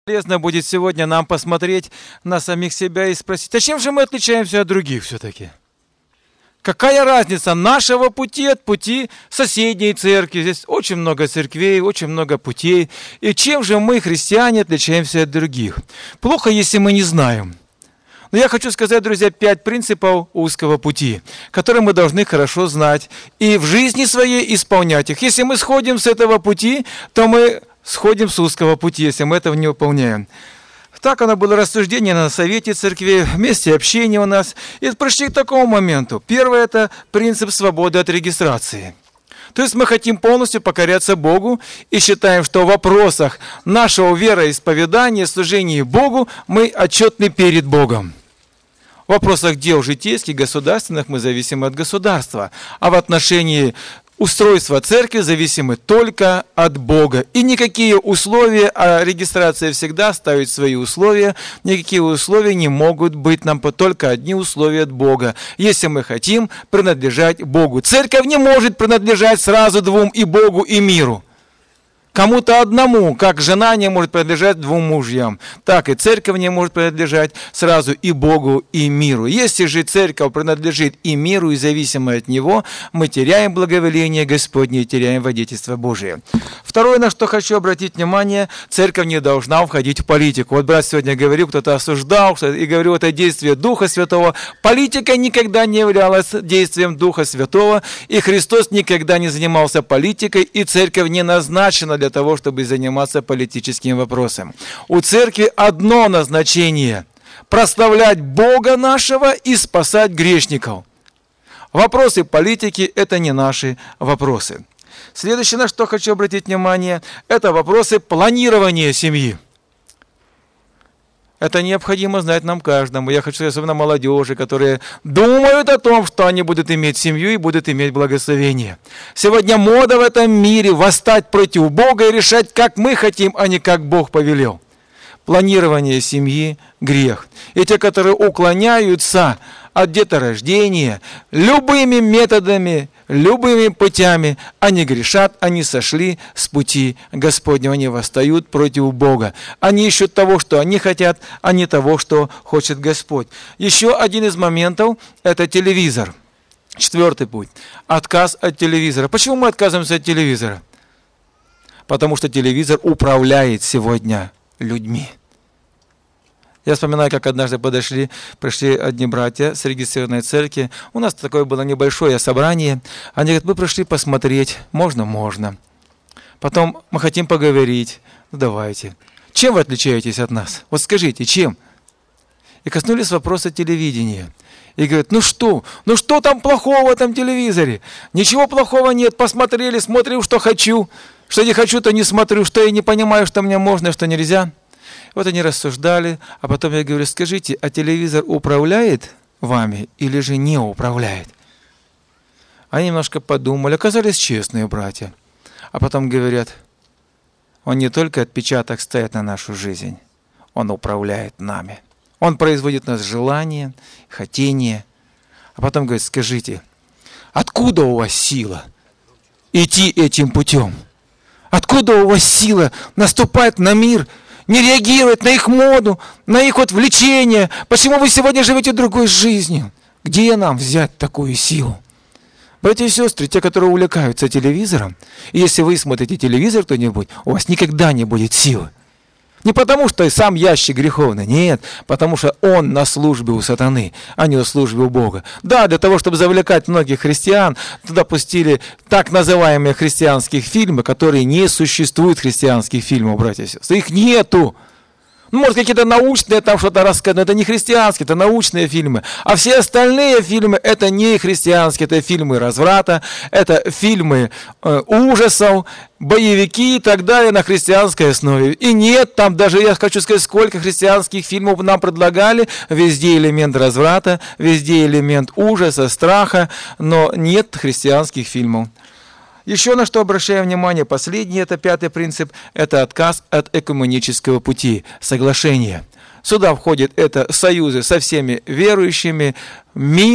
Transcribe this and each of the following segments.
Полезно будет сегодня нам посмотреть на самих себя и спросить, а чем же мы отличаемся от других все-таки? Какая разница нашего пути от пути соседней церкви? Здесь очень много церквей, очень много путей. И чем же мы, христиане, отличаемся от других? Плохо, если мы не знаем. Но я хочу сказать, друзья, 5 принципов узкого пути, которые мы должны хорошо знать и в жизни своей исполнять их. Если мы сходим с этого пути, то мы сходим с узкого пути, если мы этого не выполняем. Так оно было рассуждение на совете церкви, вместе общения у нас. И пришли к такому моменту. Первое – это принцип свободы от регистрации. То есть мы хотим полностью покоряться Богу и считаем, что в вопросах нашего вероисповедания, служения Богу мы отчетны перед Богом. В вопросах дел житейских, государственных мы зависимы от государства, а в отношении устройства церкви зависимы только от Бога. И никакие условия, а регистрация всегда ставит свои условия, никакие условия не могут быть нам, только одни условия от Бога, если мы хотим принадлежать Богу. Церковь не может принадлежать сразу двум, и Богу, и миру. Кому-то одному, как жена не может принадлежать 2 мужьям, так и церковь не может принадлежать сразу и Богу, и миру. Если же церковь принадлежит и миру, и зависима от него, мы теряем благоволение Господне и теряем водительство Божие. Второе, на что хочу обратить внимание, церковь не должна входить в политику. Вот брат сегодня говорил, кто-то осуждал, и говорил, это действие Духа Святого. Политика никогда не являлась действием Духа Святого, и Христос никогда не занимался политикой, и церковь не назначена для того, чтобы заниматься политическим вопросом. У церкви одно назначение – прославлять Бога нашего и спасать грешников. Вопросы политики – это не наши вопросы. Следующее, на что хочу обратить внимание, это вопросы планирования семьи. Это необходимо знать нам каждому. Я хочу сказать, особенно молодежи, которые думают о том, что они будут иметь семью и будут иметь благословение. Сегодня мода в этом мире восстать против Бога и решать, как мы хотим, а не как Бог повелел. Планирование семьи – грех. И те, которые уклоняются от деторождения, любыми методами, любыми путями, они грешат, они сошли с пути Господнего, они восстают против Бога. Они ищут того, что они хотят, а не того, что хочет Господь. Еще один из моментов – это телевизор. 4-й путь – отказ от телевизора. Почему мы отказываемся от телевизора? Потому что телевизор управляет сегодня людьми. Я вспоминаю, как однажды пришли одни братья с регистрированной церкви. У нас такое было небольшое собрание. Они говорят, мы пришли посмотреть. Можно? Можно. Потом мы хотим поговорить. Ну, давайте. Чем вы отличаетесь от нас? Вот скажите, чем? И коснулись вопроса телевидения. И говорят, ну что там плохого в этом телевизоре? Ничего плохого нет. Посмотрели, смотрю, что хочу. Что не хочу, то не смотрю. Что я не понимаю, что мне можно, что нельзя. Вот они рассуждали, а потом я говорю, скажите, а телевизор управляет вами или же не управляет? Они немножко подумали, оказались честные братья. А потом говорят, он не только отпечаток ставит на нашу жизнь, он управляет нами. Он производит в нас желание, хотение. А потом говорит, скажите, откуда у вас сила идти этим путем? Откуда у вас сила наступать на мир, не реагировать на их моду, на их влечение? Почему вы сегодня живете другой жизнью? Где нам взять такую силу? Братья и сестры, те, которые увлекаются телевизором, и если вы смотрите телевизор кто-нибудь, у вас никогда не будет силы. Не потому, что сам ящик греховный, нет, потому что он на службе у сатаны, а не на службе у Бога. Да, для того, чтобы завлекать многих христиан, туда пустили так называемые христианские фильмы, которые не существуют христианских фильмов, братья и сестры. Их нету. Ну, может, какие-то научные там что-то рассказывают, но это не христианские, это научные фильмы. А все остальные фильмы, это не христианские, это фильмы разврата, это фильмы ужасов, боевики и так далее на христианской основе. И нет там даже, я хочу сказать, сколько христианских фильмов нам предлагали, везде элемент разврата, везде элемент ужаса, страха, но нет христианских фильмов. Еще на что обращаем внимание, последний, это 5-й принцип, это отказ от экуменического пути, соглашения. Сюда входит это союзы со всеми верующими, мир,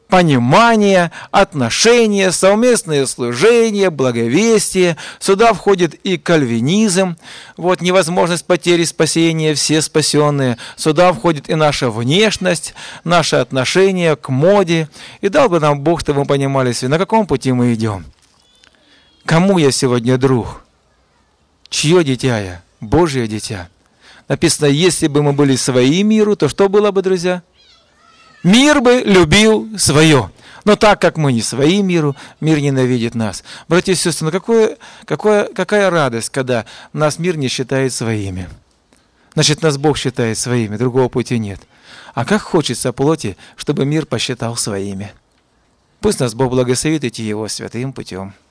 понимание, отношения, совместное служение, благовестие. Сюда входит и кальвинизм, вот, невозможность потери спасения, все спасенные. Сюда входит и наша внешность, наше отношение к моде. И дал бы нам Бог, чтобы мы понимали, на каком пути мы идем. Кому я сегодня друг? Чье дитя я? Божье дитя. Написано, если бы мы были свои миру, то что было бы, друзья? Мир бы любил свое. Но так как мы не свои миру, мир ненавидит нас. Братья и сестры, ну какая радость, когда нас мир не считает своими. Значит, нас Бог считает своими, другого пути нет. А как хочется плоти, чтобы мир посчитал своими. Пусть нас Бог благословит идти Его святым путем.